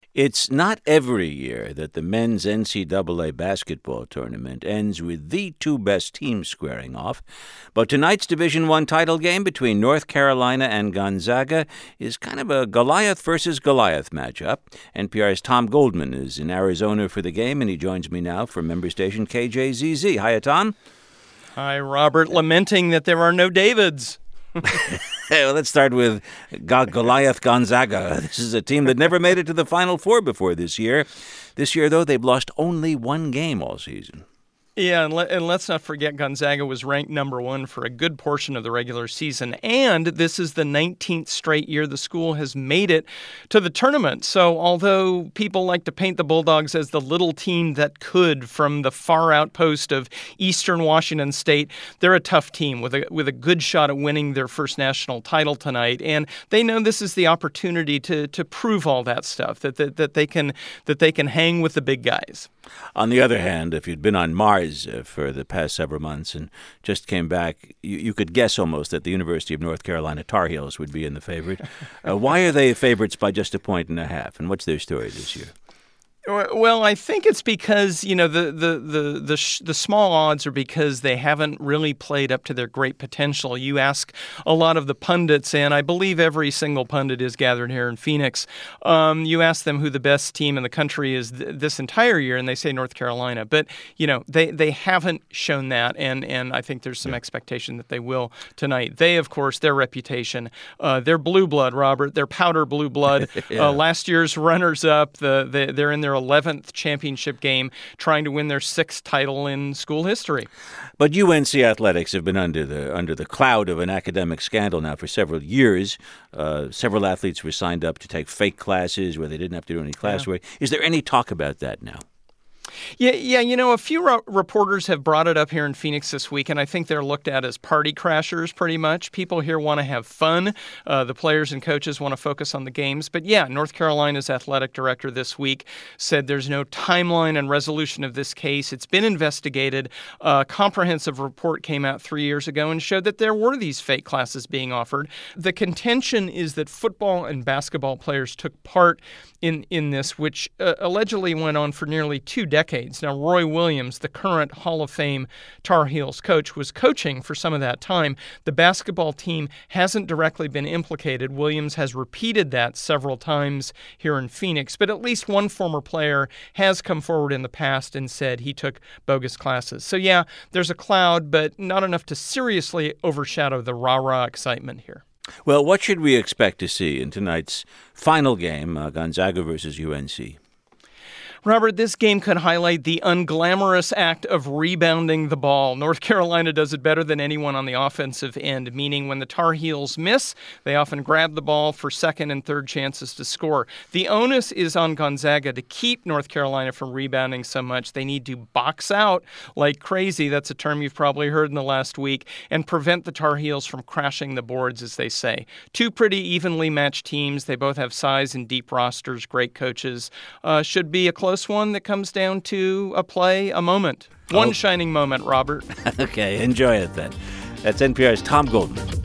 It's not every year that the men's NCAA basketball tournament ends with the two best teams squaring off, but tonight's Division I title game between North Carolina and Gonzaga is kind of a Goliath versus Goliath matchup. NPR's Tom Goldman is in Arizona for the game, and he joins me now from member station KJZZ. Hiya, Tom. Hi, Robert. Lamenting that there are no Davids. Well, let's start with Goliath Gonzaga. This is a team that never made it to the Final Four before this year. This year, though, they've lost only one game all season. Yeah, and let's not forget Gonzaga was ranked number one for a good portion of the regular season, and this is the 19th straight year the school has made it to the tournament. So although people like to paint the Bulldogs as the little team that could from the far outpost of eastern Washington State, they're a tough team with a good shot at winning their first national title tonight, and they know this is the opportunity to prove all that stuff, that they can hang with the big guys. On the other hand, if you'd been on Mars for the past several months and just came back, you could guess almost that the University of North Carolina Tar Heels would be in the favorite. Why are they favorites by just 1.5 points, and what's their story this year? Well, I think it's because, the small odds are because they haven't really played up to their great potential. You ask a lot of the pundits, and I believe every single pundit is gathered here in Phoenix. You ask them who the best team in the country is this entire year, and they say North Carolina. But, they haven't shown that, and I think there's some expectation that they will tonight. They, of course, their reputation, their blue blood, Robert, their powder blue blood. Yeah. Last year's runners-up, they're in their 11th championship game, trying to win their 6th title in school history. But UNC athletics have been under the cloud of an academic scandal now for several years. Several athletes were signed up to take fake classes where they didn't have to do any classwork. Yeah. Is there any talk about that now? Yeah. A few reporters have brought it up here in Phoenix this week, and I think they're looked at as party crashers pretty much. People here want to have fun. The players and coaches want to focus on the games. But yeah, North Carolina's athletic director this week said there's no timeline and resolution of this case. It's been investigated. A comprehensive report came out 3 years ago and showed that there were these fake classes being offered. The contention is that football and basketball players took part in this, which allegedly went on for nearly 2 decades. Now, Roy Williams, the current Hall of Fame Tar Heels coach, was coaching for some of that time. The basketball team hasn't directly been implicated. Williams has repeated that several times here in Phoenix, but at least one former player has come forward in the past and said he took bogus classes. So yeah, there's a cloud, but not enough to seriously overshadow the rah-rah excitement here. Well, what should we expect to see in tonight's final game, Gonzaga versus UNC? Robert, this game could highlight the unglamorous act of rebounding the ball. North Carolina does it better than anyone on the offensive end, meaning when the Tar Heels miss, they often grab the ball for second and third chances to score. The onus is on Gonzaga to keep North Carolina from rebounding so much. They need to box out like crazy, that's a term you've probably heard in the last week, and prevent the Tar Heels from crashing the boards, as they say. Two pretty evenly matched teams. They both have size and deep rosters, great coaches. Should be a close one that comes down to a moment. One shining moment, Robert. Okay, enjoy it then. That's NPR's Tom Goldman.